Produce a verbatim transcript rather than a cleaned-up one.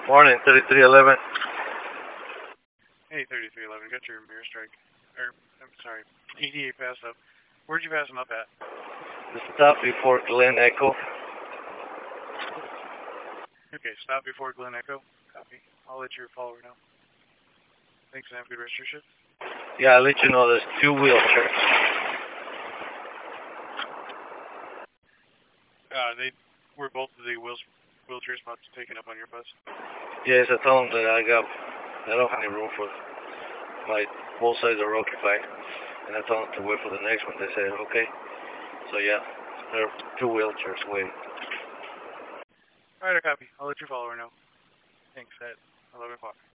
Morning, thirty-three eleven. Hey, thirty-three eleven, got your mirror strike. Or, I'm sorry, E D A passed up. Where'd you pass him up at? The stop before Glen Echo. Okay, stop before Glen Echo. Copy. I'll let your follower know. Thanks, and have a good rest of your shift. Yeah, I'll let you know there's two wheelchairs. Uh, they were both of the wheels, wheelchair spots taken up on your bus. Yes, I told them that I got, I don't have any room for my, both sides are occupied. And I told them to wait for the next one. They said, okay. So yeah, there are two wheelchairs waiting. Alright, I copy. I'll let your follower know. Thanks, at eleven o'clock.